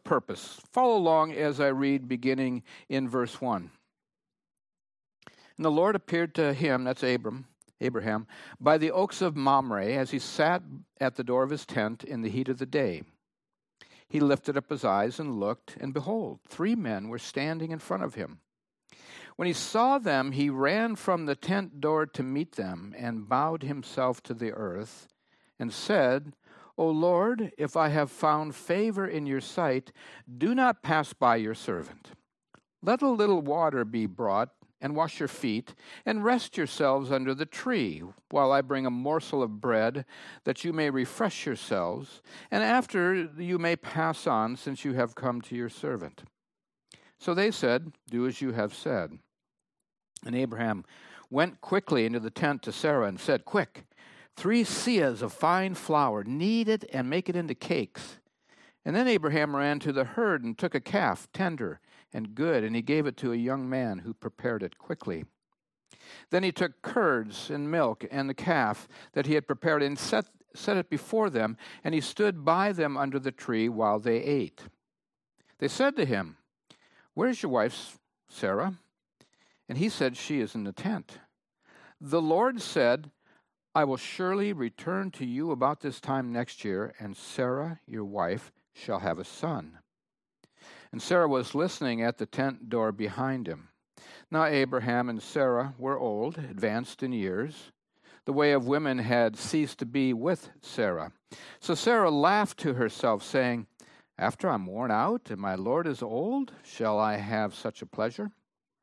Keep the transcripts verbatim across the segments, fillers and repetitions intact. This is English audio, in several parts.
purpose. Follow along as I read beginning in verse one. And the Lord appeared to him, that's Abram, Abraham, by the oaks of Mamre as he sat at the door of his tent in the heat of the day. He lifted up his eyes and looked, and behold, three men were standing in front of him. When he saw them, he ran from the tent door to meet them and bowed himself to the earth and said, O Lord, if I have found favor in your sight, do not pass by your servant. Let a little water be brought and wash your feet, and rest yourselves under the tree, while I bring a morsel of bread, that you may refresh yourselves, and after you may pass on, since you have come to your servant. So they said, Do as you have said. And Abraham went quickly into the tent to Sarah and said, Quick, three seahs of fine flour, knead it and make it into cakes. And then Abraham ran to the herd and took a calf, tender and good, and he gave it to a young man who prepared it quickly. Then he took curds and milk and the calf that he had prepared and set, set it before them, and he stood by them under the tree while they ate. They said to him, Where's your wife, Sarah? And he said, She is in the tent. The Lord said, I will surely return to you about this time next year, and Sarah, your wife, shall have a son. And Sarah was listening at the tent door behind him. Now Abraham and Sarah were old, advanced in years. The way of women had ceased to be with Sarah. So Sarah laughed to herself, saying, After I'm worn out and my Lord is old, shall I have such a pleasure?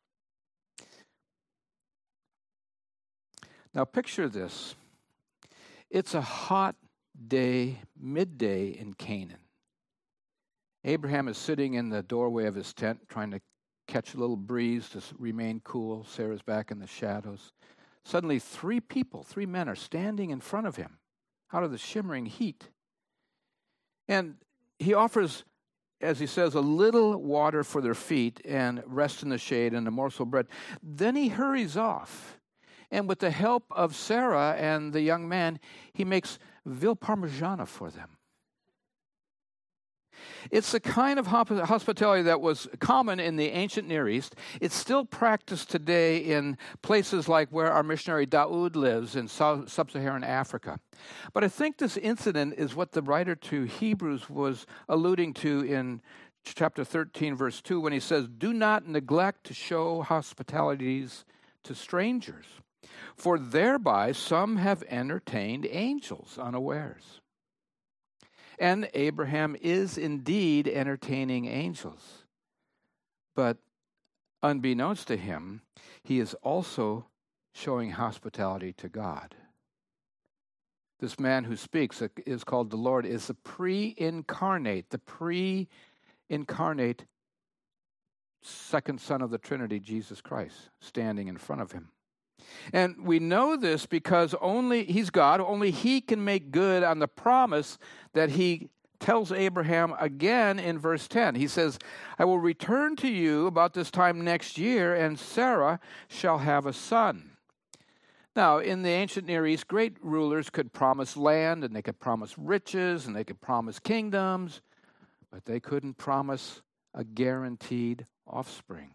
Now picture this. It's a hot day, midday in Canaan. Abraham is sitting in the doorway of his tent, trying to catch a little breeze to remain cool. Sarah's back in the shadows. Suddenly, three people, three men, are standing in front of him out of the shimmering heat. And he offers, as he says, a little water for their feet and rest in the shade and a morsel of bread. Then he hurries off. And with the help of Sarah and the young man, he makes veal parmigiana for them. It's the kind of hospitality that was common in the ancient Near East. It's still practiced today in places like where our missionary Daoud lives in sub-Saharan Africa. But I think this incident is what the writer to Hebrews was alluding to in chapter thirteen, verse two, when he says, Do not neglect to show hospitalities to strangers, for thereby some have entertained angels unawares. And Abraham is indeed entertaining angels. But unbeknownst to him, he is also showing hospitality to God. This man who speaks is called the Lord, is the pre-incarnate, the pre-incarnate second son of the Trinity, Jesus Christ, standing in front of him. And we know this because only he's God, only he can make good on the promise that he tells Abraham again in verse ten. He says, I will return to you about this time next year, and Sarah shall have a son. Now, in the ancient Near East, great rulers could promise land, and they could promise riches, and they could promise kingdoms, but they couldn't promise a guaranteed offspring.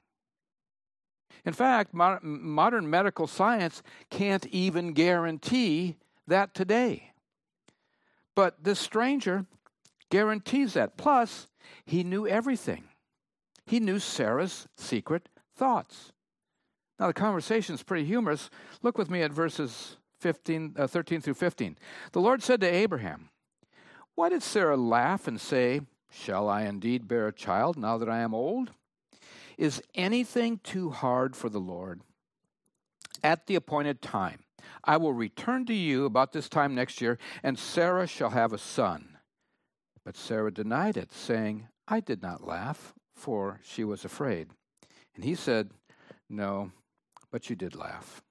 In fact, modern medical science can't even guarantee that today. But this stranger guarantees that. Plus, he knew everything. He knew Sarah's secret thoughts. Now, the conversation is pretty humorous. Look with me at verses fifteen, uh, thirteen through fifteen. The Lord said to Abraham, Why did Sarah laugh and say, Shall I indeed bear a child now that I am old? Is anything too hard for the Lord? At the appointed time, I will return to you about this time next year, and Sarah shall have a son. But Sarah denied it, saying, I did not laugh, for she was afraid. And he said, No, but you did laugh.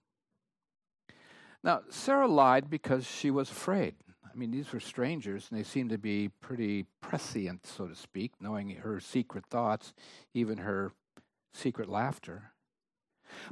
Now, Sarah lied because she was afraid. I mean, these were strangers, and they seemed to be pretty prescient, so to speak, knowing her secret thoughts, even her secret laughter. But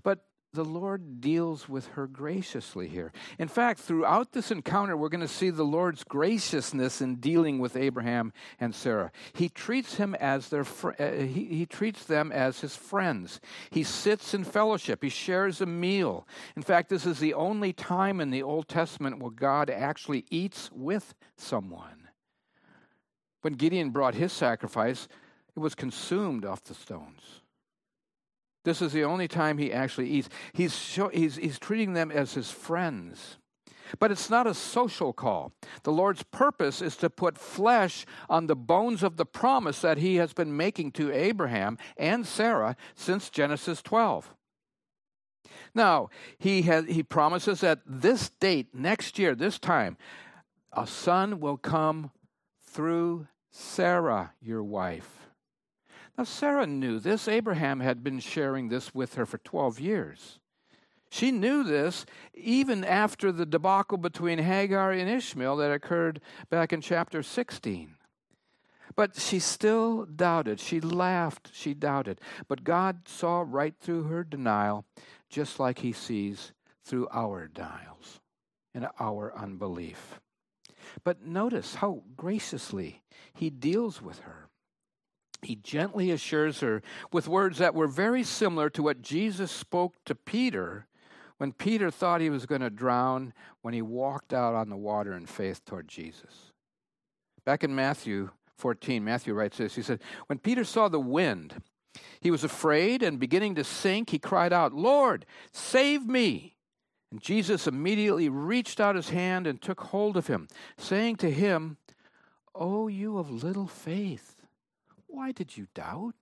the Lord deals with her graciously here. In fact, throughout this encounter, we're going to see the Lord's graciousness in dealing with Abraham and Sarah. He treats him as their fr- uh, he, he treats them as his friends. He sits in fellowship. He shares a meal. In fact, this is the only time in the Old Testament where God actually eats with someone. When Gideon brought his sacrifice, it was consumed off the stones. This is the only time he actually eats. He's, show, he's, he's treating them as his friends. But it's not a social call. The Lord's purpose is to put flesh on the bones of the promise that he has been making to Abraham and Sarah since Genesis twelve. Now, he, has, he promises that this date, next year, this time, a son will come through Sarah, your wife. Now, Sarah knew this. Abraham had been sharing this with her for twelve years. She knew this even after the debacle between Hagar and Ishmael that occurred back in chapter sixteen. But she still doubted. She laughed. She doubted. But God saw right through her denial, just like he sees through our denials and our unbelief. But notice how graciously he deals with her. He gently assures her with words that were very similar to what Jesus spoke to Peter when Peter thought he was going to drown when he walked out on the water in faith toward Jesus. Back in Matthew fourteen, Matthew writes this. He said, when Peter saw the wind, he was afraid, and beginning to sink, he cried out, "Lord, save me!" And Jesus immediately reached out his hand and took hold of him, saying to him, "O you of little faith, why did you doubt?"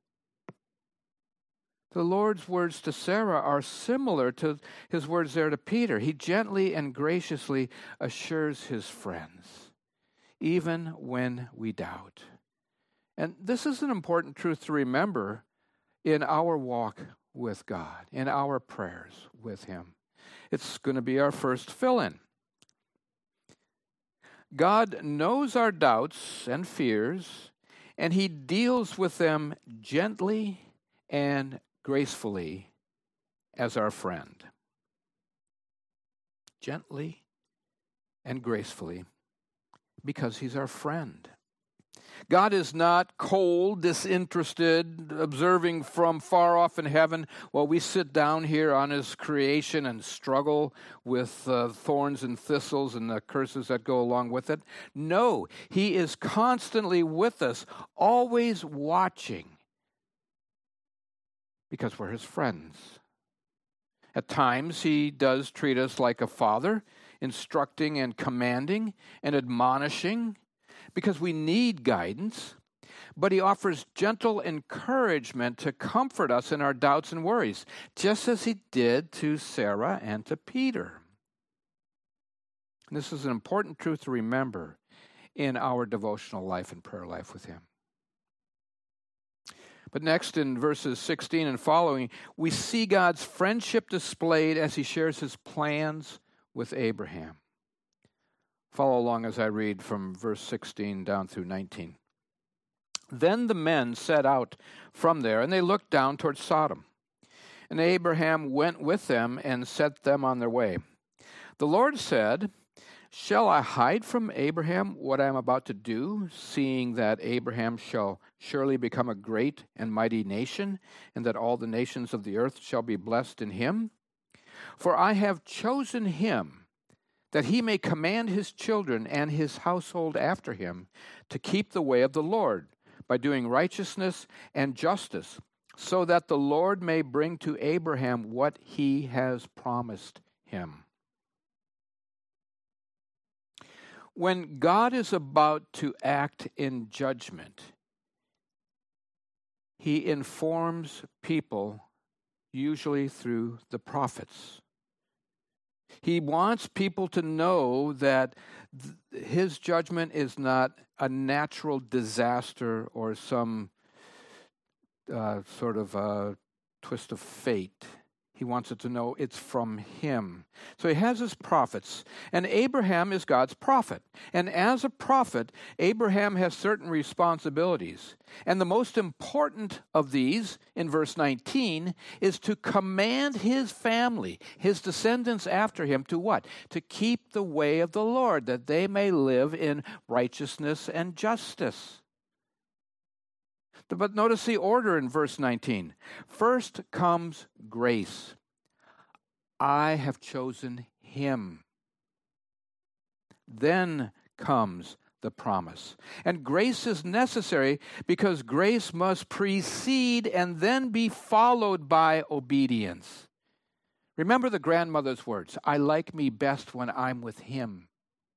The Lord's words to Sarah are similar to his words there to Peter. He gently and graciously assures his friends, even when we doubt. And this is an important truth to remember in our walk with God, in our prayers with him. It's going to be our first fill-in. God knows our doubts and fears, and he deals with them gently and gracefully as our friend. Gently and gracefully because he's our friend. God is not cold, disinterested, observing from far off in heaven while we sit down here on his creation and struggle with uh, thorns and thistles and the curses that go along with it. No, he is constantly with us, always watching, because we're his friends. At times, he does treat us like a father, instructing and commanding and admonishing, because we need guidance, but he offers gentle encouragement to comfort us in our doubts and worries, just as he did to Sarah and to Peter. And this is an important truth to remember in our devotional life and prayer life with him. But next in verses sixteen and following, we see God's friendship displayed as he shares his plans with Abraham. Follow along as I read from verse sixteen down through nineteen. Then the men set out from there, and they looked down toward Sodom. And Abraham went with them and set them on their way. The Lord said, "Shall I hide from Abraham what I am about to do, seeing that Abraham shall surely become a great and mighty nation, and that all the nations of the earth shall be blessed in him? For I have chosen him, that he may command his children and his household after him to keep the way of the Lord, by doing righteousness and justice, so that the Lord may bring to Abraham what he has promised him." When God is about to act in judgment, he informs people, usually through the prophets. He wants people to know that th- his judgment is not a natural disaster or some uh, sort of a twist of fate. He wants it to know it's from him. So he has his prophets, and Abraham is God's prophet. And as a prophet, Abraham has certain responsibilities. And the most important of these, in verse nineteen, is to command his family, his descendants after him, to what? To keep the way of the Lord, that they may live in righteousness and justice. But notice the order in verse nineteen. First comes grace. I have chosen him. Then comes the promise. And grace is necessary because grace must precede and then be followed by obedience. Remember the grandmother's words, I like me best when I'm with him.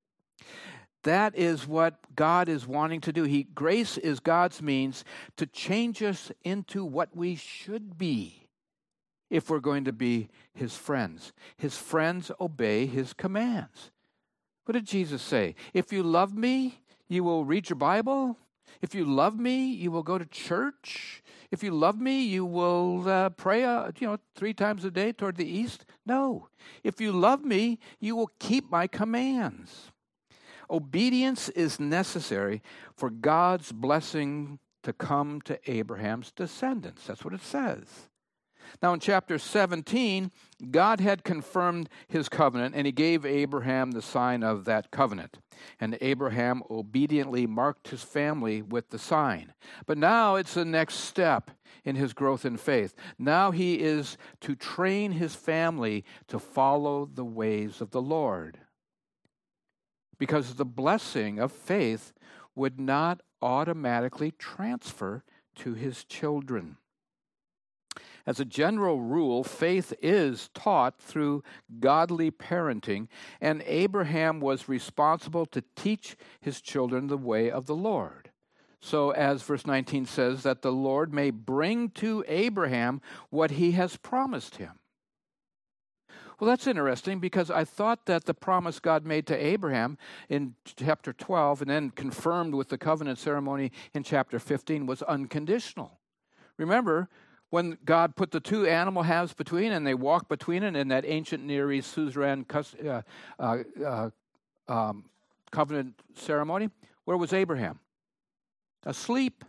That is what God is wanting to do. He, grace is God's means to change us into what we should be if we're going to be his friends. His friends obey his commands. What did Jesus say? If you love me, you will read your Bible. If you love me, you will go to church. If you love me, you will uh, pray uh, you know, three times a day toward the east. No. If you love me, you will keep my commands. Obedience is necessary for God's blessing to come to Abraham's descendants. That's what it says. Now in chapter seventeen, God had confirmed his covenant, and he gave Abraham the sign of that covenant. And Abraham obediently marked his family with the sign. But now it's the next step in his growth in faith. Now he is to train his family to follow the ways of the Lord. Because the blessing of faith would not automatically transfer to his children. As a general rule, faith is taught through godly parenting, and Abraham was responsible to teach his children the way of the Lord. So as verse nineteen says, that the Lord may bring to Abraham what he has promised him. Well, that's interesting because I thought that the promise God made to Abraham in chapter twelve and then confirmed with the covenant ceremony in chapter fifteen was unconditional. Remember, when God put the two animal halves between and they walked between it in that ancient Near East suzerain uh, uh, uh, um, covenant ceremony, where was Abraham? Asleep.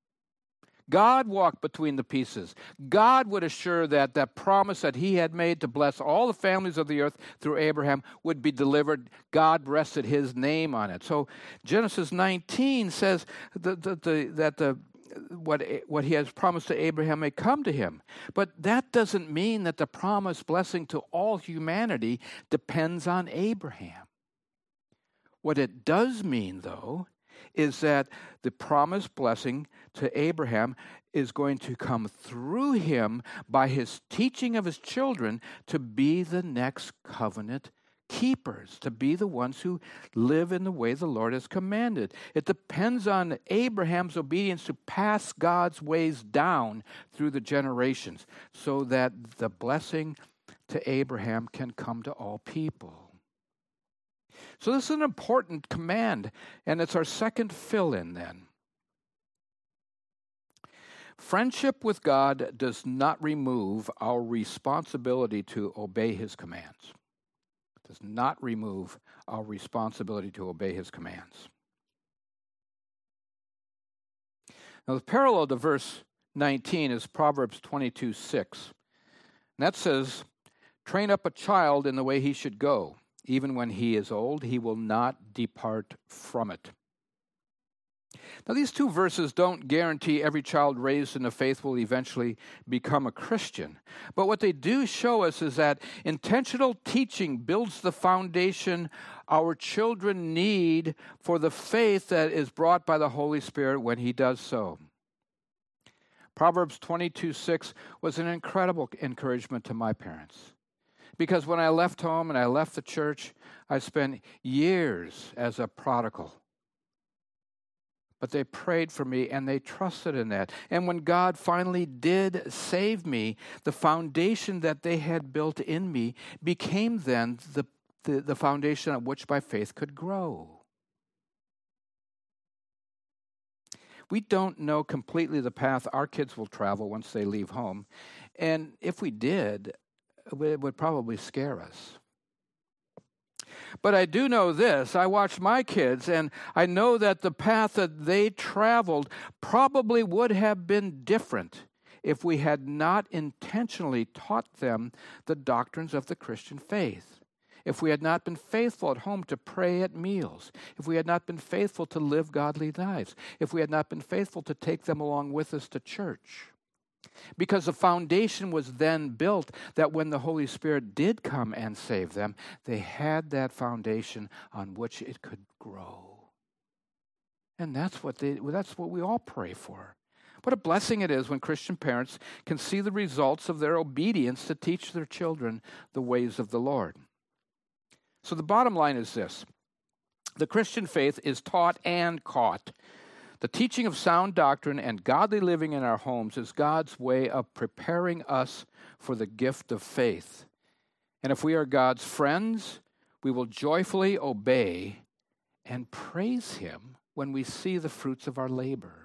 God walked between the pieces. God would assure that that promise that he had made to bless all the families of the earth through Abraham would be delivered. God rested his name on it. So Genesis nineteen says that the, the, that the what, what he has promised to Abraham may come to him. But that doesn't mean that the promised blessing to all humanity depends on Abraham. What it does mean, though, is that the promised blessing to Abraham is going to come through him by his teaching of his children to be the next covenant keepers, to be the ones who live in the way the Lord has commanded. It depends on Abraham's obedience to pass God's ways down through the generations so that the blessing to Abraham can come to all people. So this is an important command, and it's our second fill-in then. Friendship with God does not remove our responsibility to obey his commands. It does not remove our responsibility to obey his commands. Now, the parallel to verse nineteen is Proverbs twenty-two six. And that says, train up a child in the way he should go. Even when he is old, he will not depart from it. Now, these two verses don't guarantee every child raised in the faith will eventually become a Christian. But what they do show us is that intentional teaching builds the foundation our children need for the faith that is brought by the Holy Spirit when he does so. Proverbs twenty-two six was an incredible encouragement to my parents. Because when I left home and I left the church, I spent years as a prodigal. But they prayed for me and they trusted in that. And when God finally did save me, the foundation that they had built in me became then the, the, the foundation on which my faith could grow. We don't know completely the path our kids will travel once they leave home. And if we did, it would probably scare us. But I do know this. I watch my kids, and I know that the path that they traveled probably would have been different if we had not intentionally taught them the doctrines of the Christian faith. If we had not been faithful at home to pray at meals, if we had not been faithful to live godly lives, if we had not been faithful to take them along with us to church. Because the foundation was then built that when the Holy Spirit did come and save them, they had that foundation on which it could grow. And that's what they, that's what we all pray for. What a blessing it is when Christian parents can see the results of their obedience to teach their children the ways of the Lord. So the bottom line is this. The Christian faith is taught and caught. The teaching of sound doctrine and godly living in our homes is God's way of preparing us for the gift of faith. And if we are God's friends, we will joyfully obey and praise Him when we see the fruits of our labor.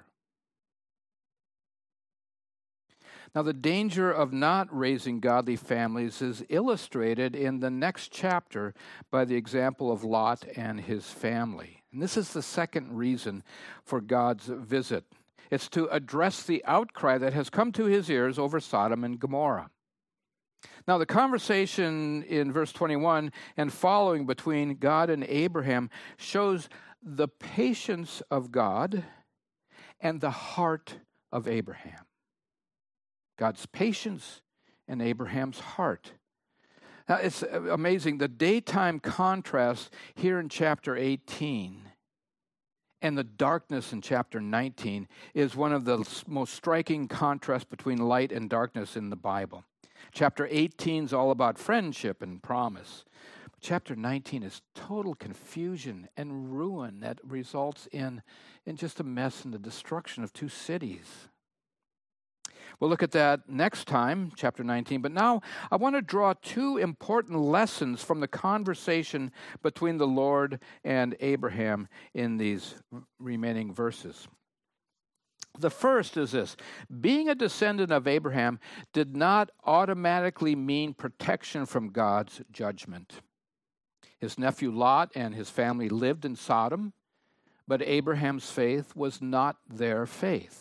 Now, the danger of not raising godly families is illustrated in the next chapter by the example of Lot and his family. And this is the second reason for God's visit. It's to address the outcry that has come to his ears over Sodom and Gomorrah. Now, the conversation in verse twenty-one and following between God and Abraham shows the patience of God and the heart of Abraham. God's patience and Abraham's heart. Now, it's amazing. The daytime contrast here in chapter eighteen and the darkness in chapter nineteen is one of the most striking contrasts between light and darkness in the Bible. Chapter eighteen is all about friendship and promise. But chapter nineteen is total confusion and ruin that results in, in just a mess and the destruction of two cities. We'll look at that next time, chapter nineteen. But now I want to draw two important lessons from the conversation between the Lord and Abraham in these remaining verses. The first is this. Being a descendant of Abraham did not automatically mean protection from God's judgment. His nephew Lot and his family lived in Sodom, but Abraham's faith was not their faith.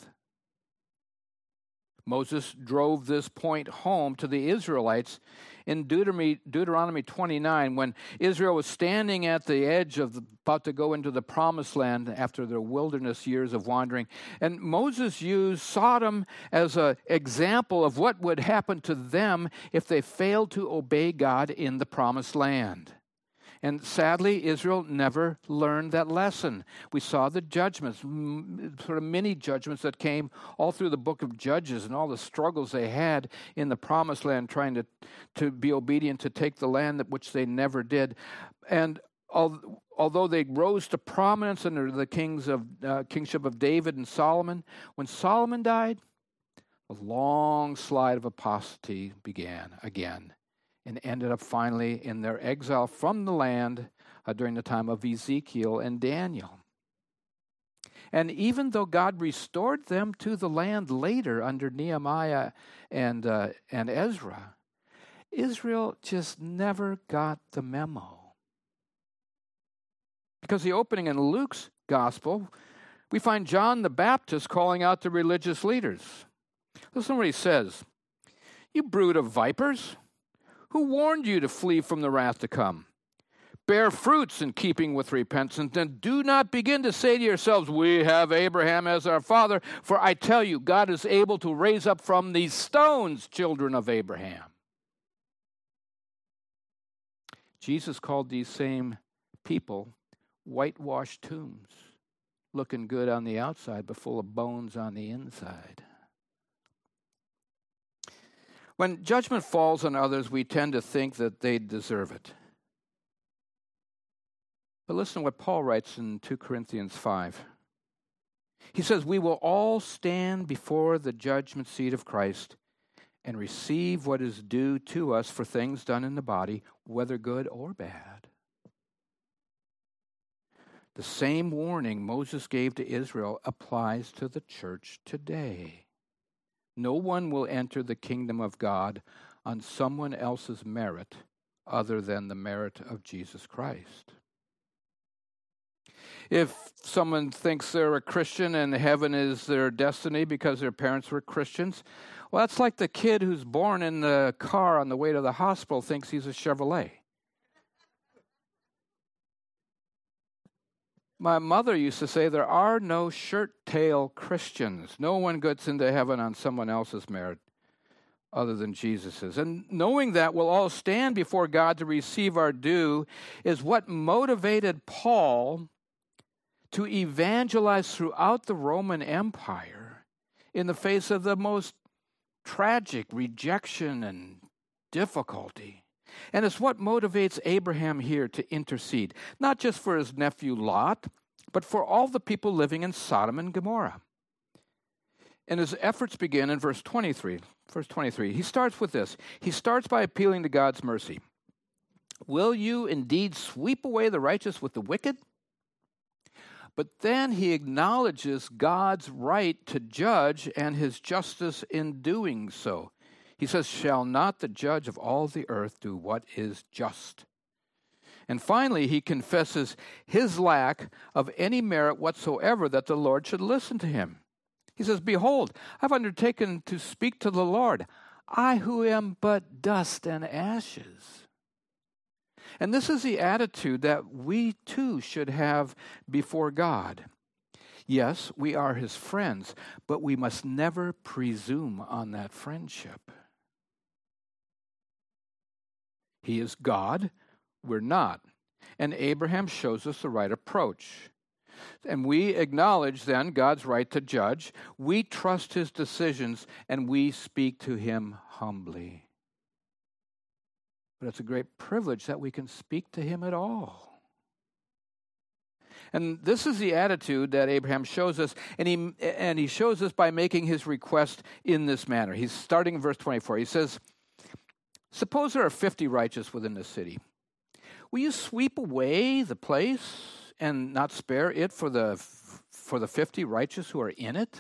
Moses drove this point home to the Israelites in Deuteronomy, Deuteronomy twenty-nine when Israel was standing at the edge of the, about to go into the promised land after their wilderness years of wandering. And Moses used Sodom as an example of what would happen to them if they failed to obey God in the promised land. And sadly, Israel never learned that lesson. We saw the judgments, sort of mini judgments that came all through the book of Judges and all the struggles they had in the promised land trying to, to be obedient to take the land that which they never did. And although they rose to prominence under the kings of uh, kingship of David and Solomon, when Solomon died, a long slide of apostasy began again. And ended up finally in their exile from the land uh, during the time of Ezekiel and Daniel. And even though God restored them to the land later under Nehemiah and, uh, and Ezra, Israel just never got the memo. Because the opening in Luke's gospel, we find John the Baptist calling out the religious leaders. Listen to what he says. You brood of vipers. Who warned you to flee from the wrath to come? Bear fruits in keeping with repentance, and do not begin to say to yourselves, we have Abraham as our father, for I tell you, God is able to raise up from these stones children of Abraham. Jesus called these same people whitewashed tombs, looking good on the outside, but full of bones on the inside. When judgment falls on others, we tend to think that they deserve it. But listen to what Paul writes in Second Corinthians five. He says, we will all stand before the judgment seat of Christ and receive what is due to us for things done in the body, whether good or bad. The same warning Moses gave to Israel applies to the church today. No one will enter the kingdom of God on someone else's merit other than the merit of Jesus Christ. If someone thinks they're a Christian and heaven is their destiny because their parents were Christians, well, that's like the kid who's born in the car on the way to the hospital thinks he's a Chevrolet. My mother used to say there are no shirt-tail Christians. No one gets into heaven on someone else's merit other than Jesus's. And knowing that we'll all stand before God to receive our due is what motivated Paul to evangelize throughout the Roman Empire in the face of the most tragic rejection and difficulty. And it's what motivates Abraham here to intercede, not just for his nephew Lot, but for all the people living in Sodom and Gomorrah. And his efforts begin in verse twenty-three. Verse twenty-three, he starts with this. He starts by appealing to God's mercy. Will you indeed sweep away the righteous with the wicked? But then he acknowledges God's right to judge and his justice in doing so. He says, shall not the judge of all the earth do what is just? And finally, he confesses his lack of any merit whatsoever that the Lord should listen to him. He says, behold, I've undertaken to speak to the Lord, I who am but dust and ashes. And this is the attitude that we too should have before God. Yes, we are his friends, but we must never presume on that friendship. He is God, we're not. And Abraham shows us the right approach. And we acknowledge then God's right to judge. We trust his decisions, and we speak to him humbly. But it's a great privilege that we can speak to him at all. And this is the attitude that Abraham shows us, and he, and he shows us by making his request in this manner. He's starting in verse twenty-four. He says, suppose there are fifty righteous within the city. Will you sweep away the place and not spare it for the for the fifty righteous who are in it?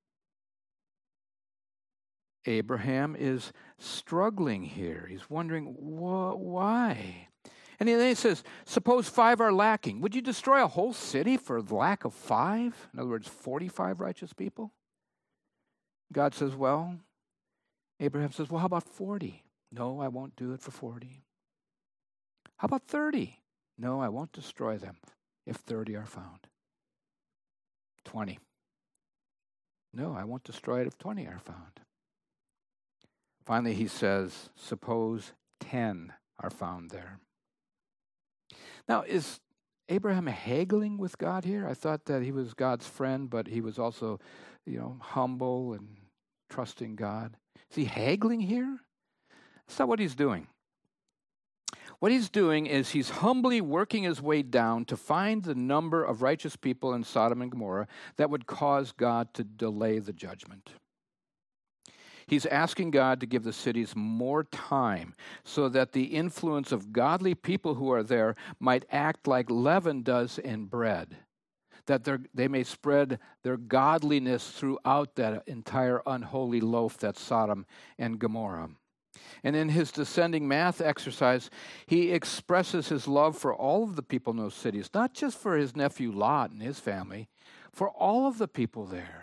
Abraham is struggling here. He's wondering, why? And then he says, suppose five are lacking. Would you destroy a whole city for the lack of five? In other words, forty-five righteous people? God says, well, Abraham says, well, how about forty? No, I won't do it for forty. How about thirty? No, I won't destroy them if thirty are found. twenty. No, I won't destroy it if twenty are found. Finally, he says, suppose ten are found there. Now, is Abraham haggling with God here? I thought that he was God's friend, but he was also, you know, humble and trusting God. Is he haggling here? That's not what he's doing. What he's doing is he's humbly working his way down to find the number of righteous people in Sodom and Gomorrah that would cause God to delay the judgment. He's asking God to give the cities more time so that the influence of godly people who are there might act like leaven does in bread, that they may spread their godliness throughout that entire unholy loaf that's Sodom and Gomorrah. And in his descending math exercise, he expresses his love for all of the people in those cities, not just for his nephew Lot and his family, for all of the people there.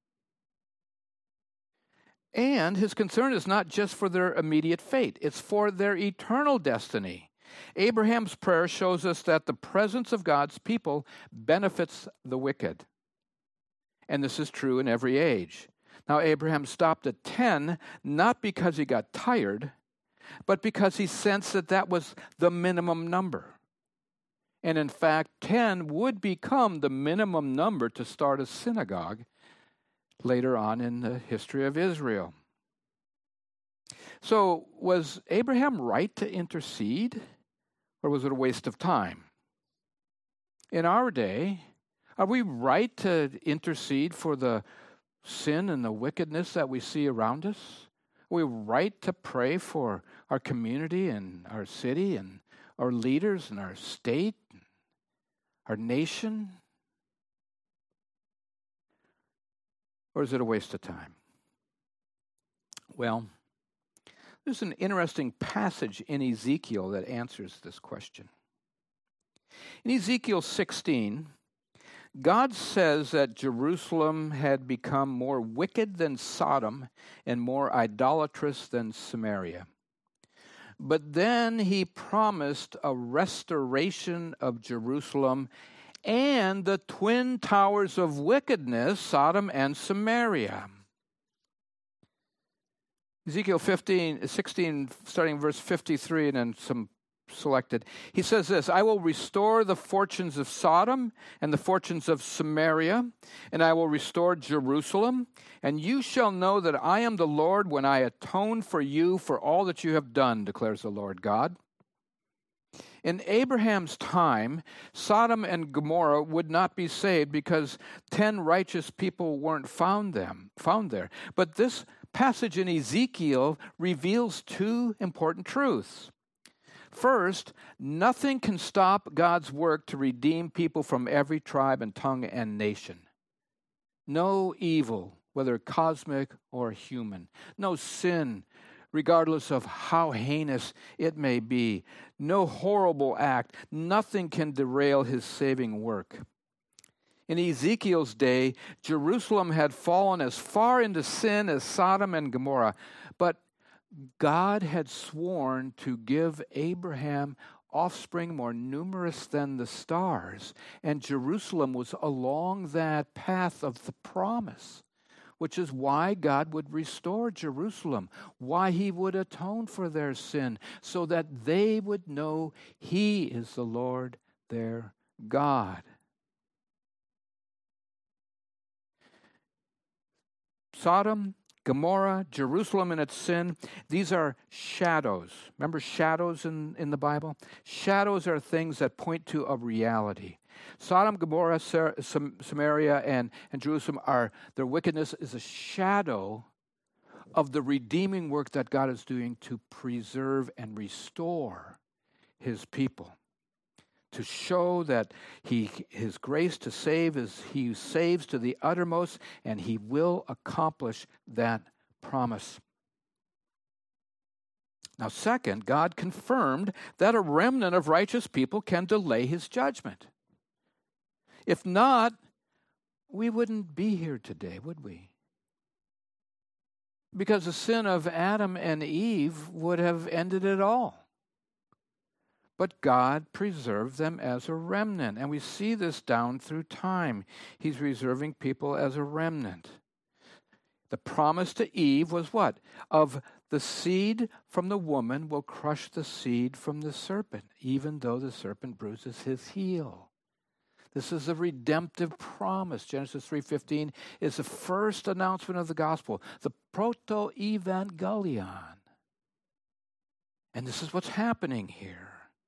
And his concern is not just for their immediate fate, it's for their eternal destiny. Abraham's prayer shows us that the presence of God's people benefits the wicked. And this is true in every age. Now, Abraham stopped at ten, not because he got tired, but because he sensed that that was the minimum number. And in fact, ten would become the minimum number to start a synagogue later on in the history of Israel. So, was Abraham right to intercede, or was it a waste of time? In our day, are we right to intercede for the sin and the wickedness that we see around us? Are we right to pray for our community and our city and our leaders and our state, our nation? Or is it a waste of time? Well, There's an interesting passage in Ezekiel that answers this question. In Ezekiel sixteen, God says that Jerusalem had become more wicked than Sodom and more idolatrous than Samaria. But then he promised a restoration of Jerusalem and the twin towers of wickedness, Sodom and Samaria. Ezekiel fifteen, sixteen, starting verse fifty-three, and then some selected. He says this, I will restore the fortunes of Sodom and the fortunes of Samaria, and I will restore Jerusalem, and you shall know that I am the Lord when I atone for you for all that you have done, declares the Lord God. In Abraham's time, Sodom and Gomorrah would not be saved because ten righteous people weren't found them, found there. But this passage in Ezekiel reveals two important truths. First, nothing can stop God's work to redeem people from every tribe and tongue and nation. No evil, whether cosmic or human. No sin, regardless of how heinous it may be. No horrible act. Nothing can derail his saving work. In Ezekiel's day, Jerusalem had fallen as far into sin as Sodom and Gomorrah, but God had sworn to give Abraham offspring more numerous than the stars, and Jerusalem was along that path of the promise, which is why God would restore Jerusalem, why he would atone for their sin, so that they would know he is the Lord their God. Sodom, Gomorrah, Jerusalem and its sin, these are shadows. Remember shadows in, in the Bible? Shadows are things that point to a reality. Sodom, Gomorrah, Samaria, and, and Jerusalem are, their wickedness is a shadow of the redeeming work that God is doing to preserve and restore his people. To show that he, his grace to save is he saves to the uttermost, and he will accomplish that promise. Now, second, God confirmed that a remnant of righteous people can delay his judgment. If not, we wouldn't be here today, would we? Because the sin of Adam and Eve would have ended it all. But God preserved them as a remnant. And we see this down through time. He's reserving people as a remnant. The promise to Eve was what? Of the seed from the woman will crush the seed from the serpent, even though the serpent bruises his heel. This is a redemptive promise. Genesis three fifteen is the first announcement of the gospel, the proto-evangelion. And this is what's happening here.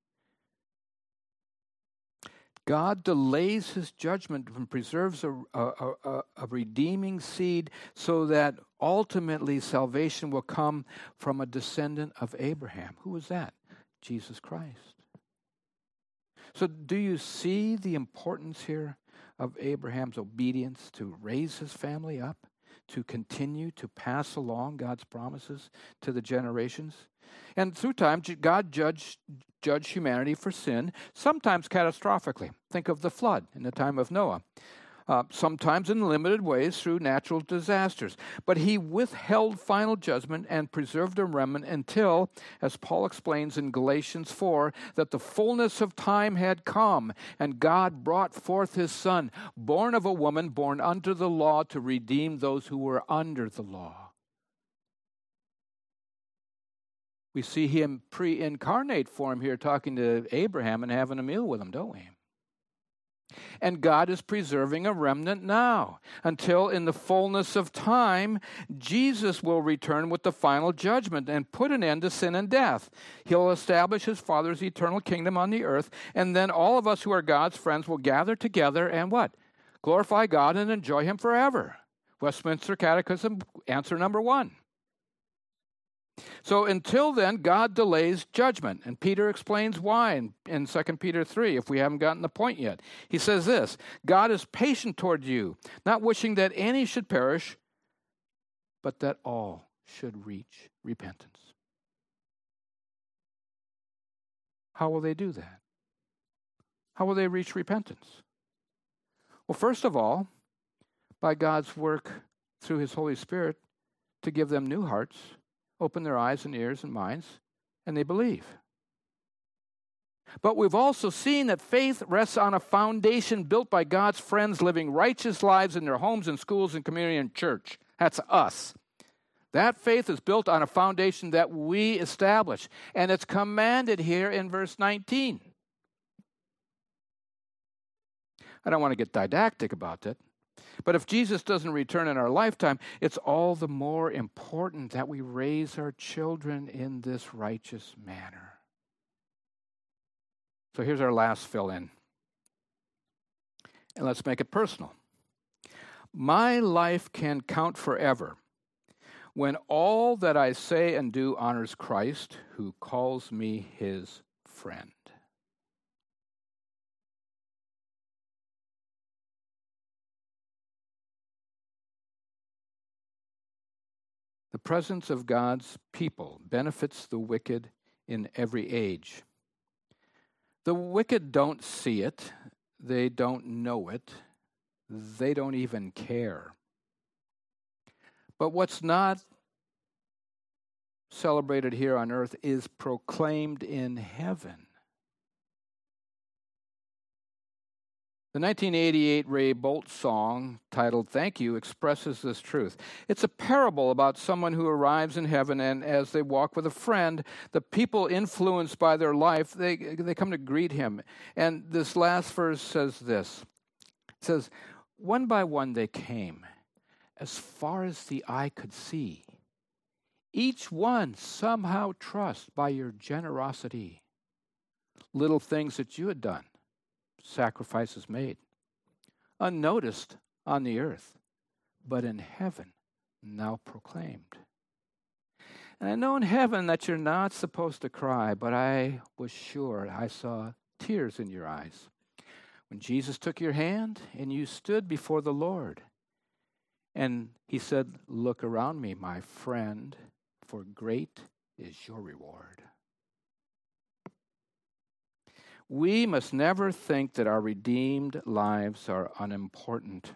God delays his judgment and preserves a, a, a, a redeeming seed so that ultimately salvation will come from a descendant of Abraham. Who was that? Jesus Christ. So do you see the importance here of Abraham's obedience to raise his family up, to continue to pass along God's promises to the generations? And through time, God judged judge humanity for sin, sometimes catastrophically. Think of the flood in the time of Noah. Uh, sometimes in limited ways through natural disasters. But he withheld final judgment and preserved a remnant until, as Paul explains in Galatians four, that the fullness of time had come, and God brought forth his Son, born of a woman, born under the law, to redeem those who were under the law. We see him pre-incarnate form here talking to Abraham and having a meal with him, don't we? And God is preserving a remnant now until in the fullness of time, Jesus will return with the final judgment and put an end to sin and death. He'll establish his Father's eternal kingdom on the earth, and then all of us who are God's friends will gather together and what? Glorify God and enjoy him forever. Westminster Catechism, answer number one. So until then, God delays judgment. And Peter explains why in, in Second Peter three, if we haven't gotten the point yet. He says this, God is patient toward you, not wishing that any should perish, but that all should reach repentance. How will they do that? How will they reach repentance? Well, first of all, by God's work through his Holy Spirit to give them new hearts, open their eyes and ears and minds, and they believe. But we've also seen that faith rests on a foundation built by God's friends living righteous lives in their homes and schools and community and church. That's us. That faith is built on a foundation that we establish, and it's commanded here in verse nineteen. I don't want to get didactic about it, but if Jesus doesn't return in our lifetime, it's all the more important that we raise our children in this righteous manner. So here's our last fill-in. And let's make it personal. My life can count forever when all that I say and do honors Christ, who calls me his friend. The presence of God's people benefits the wicked in every age. The wicked don't see it. They don't know it. They don't even care. But what's not celebrated here on earth is proclaimed in heaven. The nineteen eighty-eight Ray Boltz song titled "Thank You" expresses this truth. It's a parable about someone who arrives in heaven, and as they walk with a friend, the people influenced by their life, they, they come to greet him. And this last verse says this. It says, "One by one they came, as far as the eye could see. Each one somehow trussed by your generosity. Little things that you had done, sacrifices made, unnoticed on the earth, but in heaven now proclaimed." And I know in heaven that you're not supposed to cry, but I was sure I saw tears in your eyes when Jesus took your hand and you stood before the Lord. And he said, "Look around me, my friend, for great is your reward." We must never think that our redeemed lives are unimportant.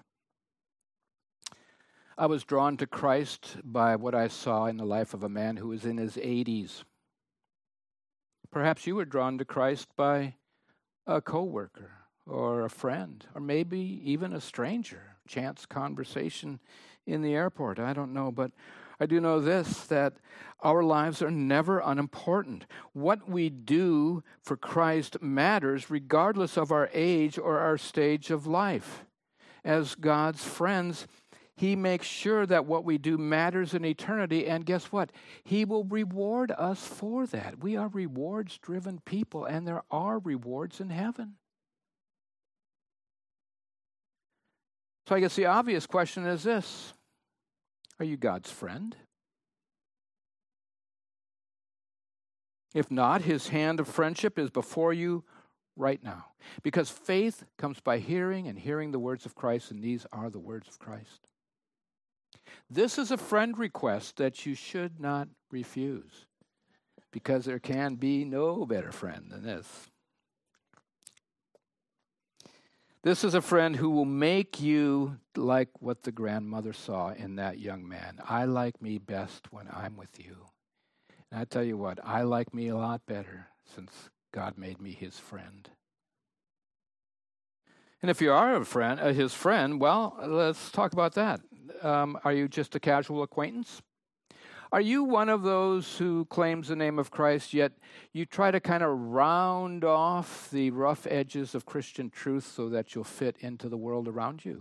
I was drawn to Christ by what I saw in the life of a man who was in his eighties. Perhaps you were drawn to Christ by a coworker or a friend, or maybe even a stranger, chance conversation in the airport. I don't know, but I do know this, that our lives are never unimportant. What we do for Christ matters regardless of our age or our stage of life. As God's friends, he makes sure that what we do matters in eternity, and guess what? He will reward us for that. We are rewards-driven people, and there are rewards in heaven. So I guess the obvious question is this: are you God's friend? If not, his hand of friendship is before you right now. Because faith comes by hearing, and hearing the words of Christ, and these are the words of Christ. This is a friend request that you should not refuse, because there can be no better friend than this. This is a friend who will make you like what the grandmother saw in that young man. I like me best when I'm with you. And I tell you what, I like me a lot better since God made me his friend. And if you are a friend, uh, his friend, well, let's talk about that. Um, are you just a casual acquaintance? Are you one of those who claims the name of Christ, yet you try to kind of round off the rough edges of Christian truth so that you'll fit into the world around you?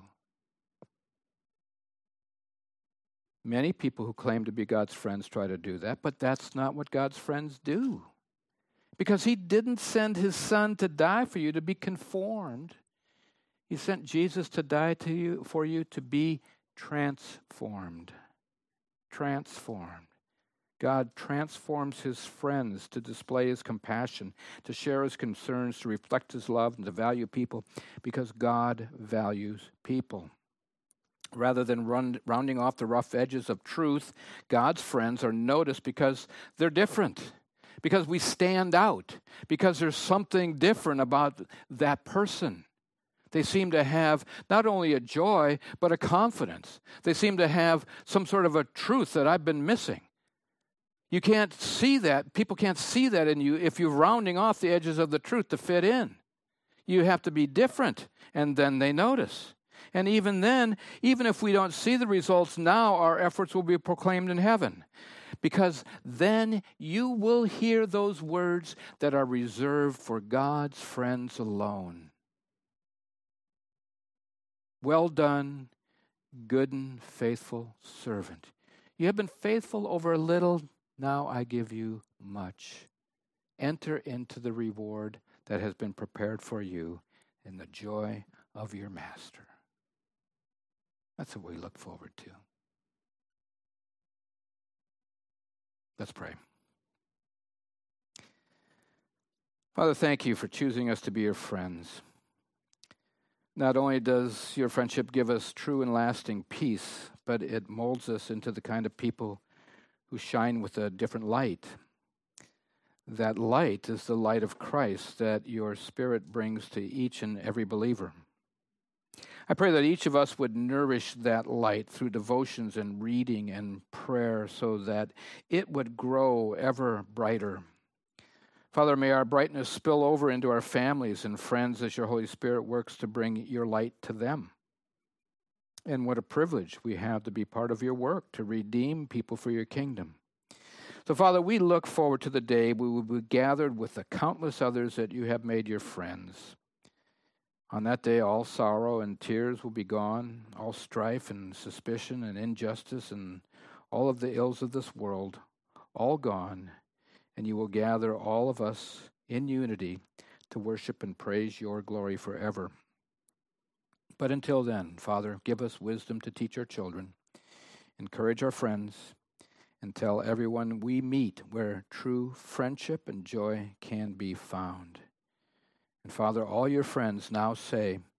Many people who claim to be God's friends try to do that, but that's not what God's friends do. Because he didn't send his son to die for you to be conformed. He sent Jesus to die to you for you to be transformed. Transformed. God transforms his friends to display his compassion, to share his concerns, to reflect his love, and to value people, because God values people. Rather than run, rounding off the rough edges of truth, God's friends are noticed because they're different, because we stand out, because there's something different about that person. They seem to have not only a joy, but a confidence. They seem to have some sort of a truth that I've been missing. You can't see that. People can't see that in you if you're rounding off the edges of the truth to fit in. You have to be different, and then they notice. And even then, even if we don't see the results now, our efforts will be proclaimed in heaven. Because then you will hear those words that are reserved for God's friends alone. Well done, good and faithful servant. You have been faithful over a little, now I give you much. Enter into the reward that has been prepared for you in the joy of your master. That's what we look forward to. Let's pray. Father, thank you for choosing us to be your friends. Not only does your friendship give us true and lasting peace, but it molds us into the kind of people who shine with a different light. That light is the light of Christ that your Spirit brings to each and every believer. I pray that each of us would nourish that light through devotions and reading and prayer so that it would grow ever brighter. Father, may our brightness spill over into our families and friends as your Holy Spirit works to bring your light to them. And what a privilege we have to be part of your work, to redeem people for your kingdom. So, Father, we look forward to the day we will be gathered with the countless others that you have made your friends. On that day, all sorrow and tears will be gone, all strife and suspicion and injustice and all of the ills of this world, all gone, and you will gather all of us in unity to worship and praise your glory forever. But until then, Father, give us wisdom to teach our children, encourage our friends, and tell everyone we meet where true friendship and joy can be found. And Father, all your friends now say,